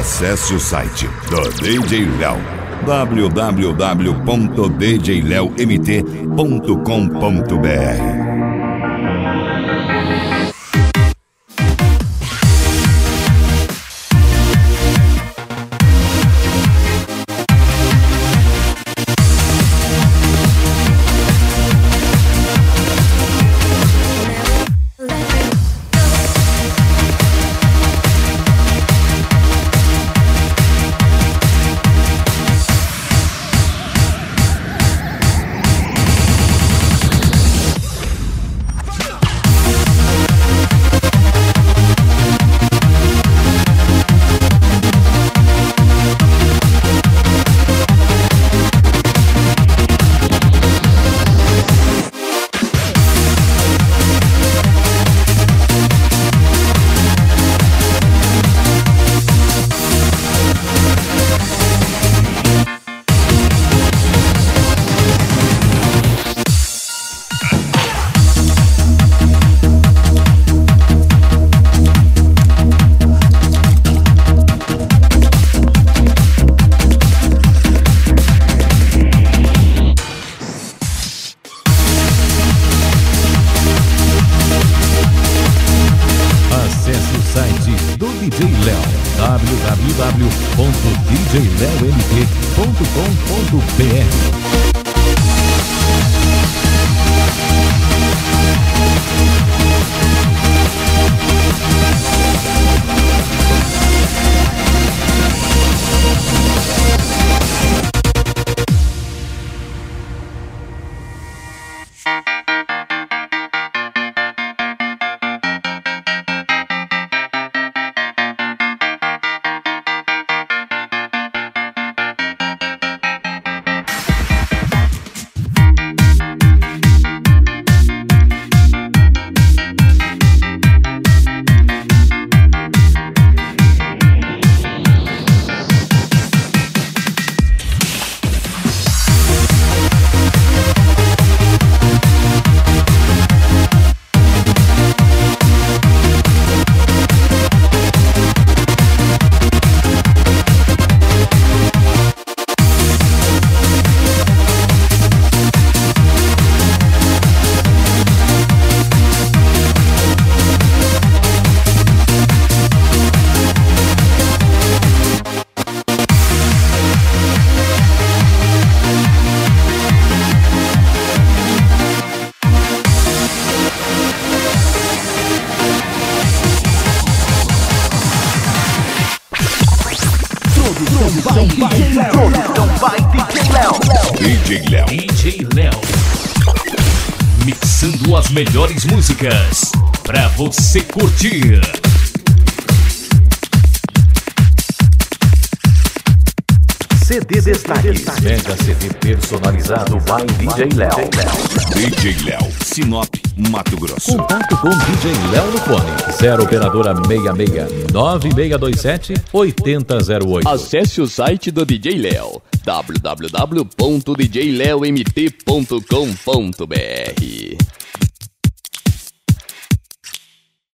Acesse o site do DJ Léo, www.djleomt.com.br. www.djleomt.com.br. DJ Léo, mixando as melhores músicas pra você curtir. CD Destaques, mega CD personalizado by DJ Léo. DJ Léo, Sinop, Mato Grosso. Contato com DJ Léo no fone 0 operadora 66 9627 8008. Acesse o site do DJ Léo, www.djleomt.com.br.